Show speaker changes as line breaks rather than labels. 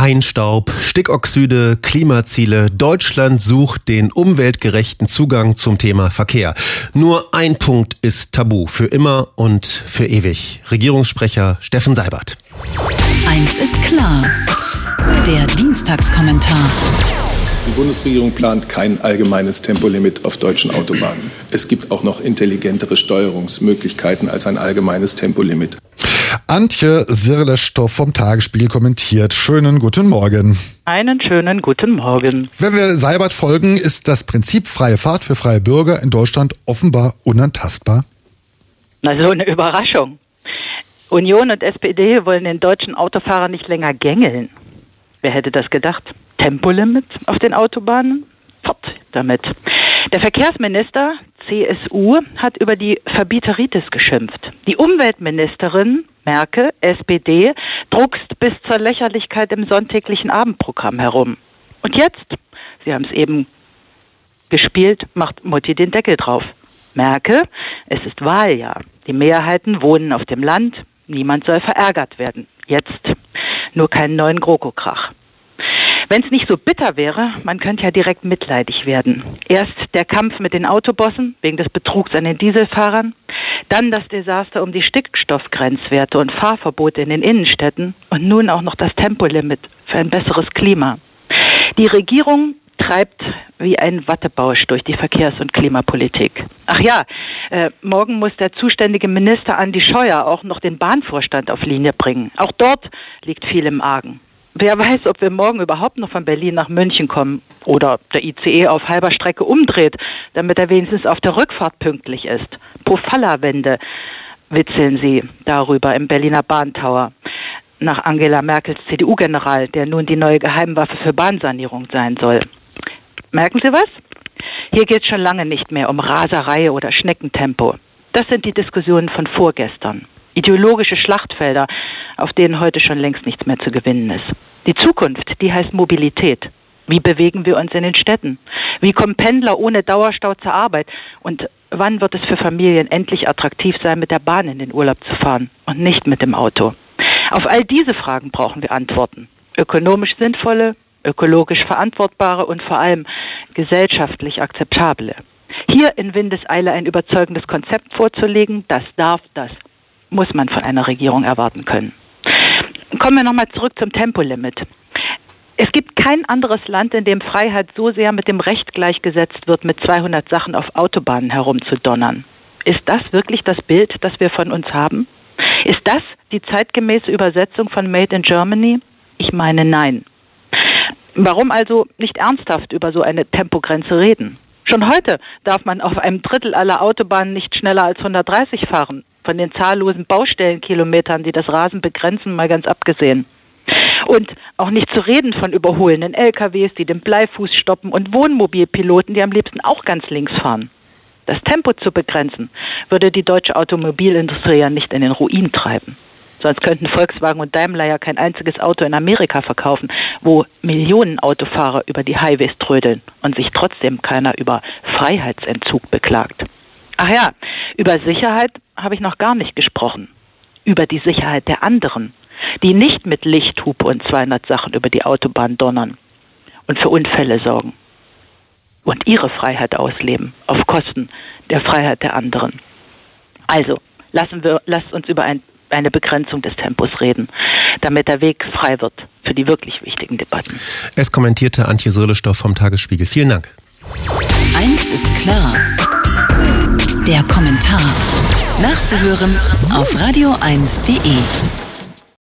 Feinstaub, Stickoxide, Klimaziele. Deutschland sucht den umweltgerechten Zugang zum Thema Verkehr. Nur ein Punkt ist tabu, für immer und für ewig. Regierungssprecher Steffen Seibert.
Eins ist klar, der Dienstagskommentar.
Die Bundesregierung plant kein allgemeines Tempolimit auf deutschen Autobahnen. Es gibt auch noch intelligentere Steuerungsmöglichkeiten als ein allgemeines Tempolimit.
Antje Sirlestoff vom Tagesspiegel kommentiert. Schönen guten Morgen.
Einen schönen guten Morgen.
Wenn wir Seibert folgen, ist das Prinzip freie Fahrt für freie Bürger in Deutschland offenbar unantastbar?
Na, so eine Überraschung. Union und SPD wollen den deutschen Autofahrer nicht länger gängeln. Wer hätte das gedacht? Tempolimit auf den Autobahnen? Fort damit. Der Verkehrsminister, CSU, hat über die Verbieteritis geschimpft. Die Umweltministerin, Merkel, SPD, druckst bis zur Lächerlichkeit im sonntäglichen Abendprogramm herum. Und jetzt, Sie haben es eben gespielt, macht Mutti den Deckel drauf. Merkel, es ist Wahljahr. Die Mehrheiten wohnen auf dem Land. Niemand soll verärgert werden. Jetzt nur keinen neuen GroKo-Krach. Wenn es nicht so bitter wäre, man könnte ja direkt mitleidig werden. Erst der Kampf mit den Autobossen wegen des Betrugs an den Dieselfahrern, dann das Desaster um die Stickstoffgrenzwerte und Fahrverbote in den Innenstädten und nun auch noch das Tempolimit für ein besseres Klima. Die Regierung treibt wie ein Wattebausch durch die Verkehrs- und Klimapolitik. Ach ja, morgen muss der zuständige Minister Andi Scheuer auch noch den Bahnvorstand auf Linie bringen. Auch dort liegt viel im Argen. Wer weiß, ob wir morgen überhaupt noch von Berlin nach München kommen oder der ICE auf halber Strecke umdreht, damit er wenigstens auf der Rückfahrt pünktlich ist. Pofalla-Wende witzeln sie darüber im Berliner Bahntower. Nach Angela Merkels CDU-General, der nun die neue Geheimwaffe für Bahnsanierung sein soll. Merken Sie was? Hier geht es schon lange nicht mehr um Raserei oder Schneckentempo. Das sind die Diskussionen von vorgestern. Ideologische Schlachtfelder, auf denen heute schon längst nichts mehr zu gewinnen ist. Die Zukunft, die heißt Mobilität. Wie bewegen wir uns in den Städten? Wie kommen Pendler ohne Dauerstau zur Arbeit? Und wann wird es für Familien endlich attraktiv sein, mit der Bahn in den Urlaub zu fahren und nicht mit dem Auto? Auf all diese Fragen brauchen wir Antworten. Ökonomisch sinnvolle, ökologisch verantwortbare und vor allem gesellschaftlich akzeptable. Hier in Windeseile ein überzeugendes Konzept vorzulegen, das muss man von einer Regierung erwarten können. Kommen wir nochmal zurück zum Tempolimit. Es gibt kein anderes Land, in dem Freiheit so sehr mit dem Recht gleichgesetzt wird, mit 200 Sachen auf Autobahnen herumzudonnern. Ist das wirklich das Bild, das wir von uns haben? Ist das die zeitgemäße Übersetzung von Made in Germany? Ich meine, nein. Warum also nicht ernsthaft über so eine Tempogrenze reden? Schon heute darf man auf einem Drittel aller Autobahnen nicht schneller als 130 fahren. Von den zahllosen Baustellenkilometern, die das Rasen begrenzen, mal ganz abgesehen. Und auch nicht zu reden von überholenden LKWs, die den Bleifuß stoppen und Wohnmobilpiloten, die am liebsten auch ganz links fahren. Das Tempo zu begrenzen, würde die deutsche Automobilindustrie ja nicht in den Ruin treiben. Sonst könnten Volkswagen und Daimler ja kein einziges Auto in Amerika verkaufen, wo Millionen Autofahrer über die Highways trödeln und sich trotzdem keiner über Freiheitsentzug beklagt. Ach ja, über Sicherheit habe ich noch gar nicht gesprochen. Über die Sicherheit der anderen, die nicht mit Lichthupe und 200 Sachen über die Autobahn donnern und für Unfälle sorgen und ihre Freiheit ausleben auf Kosten der Freiheit der anderen. Also, lasst uns über eine Begrenzung des Tempos reden, damit der Weg frei wird für die wirklich wichtigen Debatten.
Es kommentierte Antje Sirlestoff vom Tagesspiegel. Vielen Dank.
Eins ist klar, der Kommentar. Nachzuhören auf radio1.de.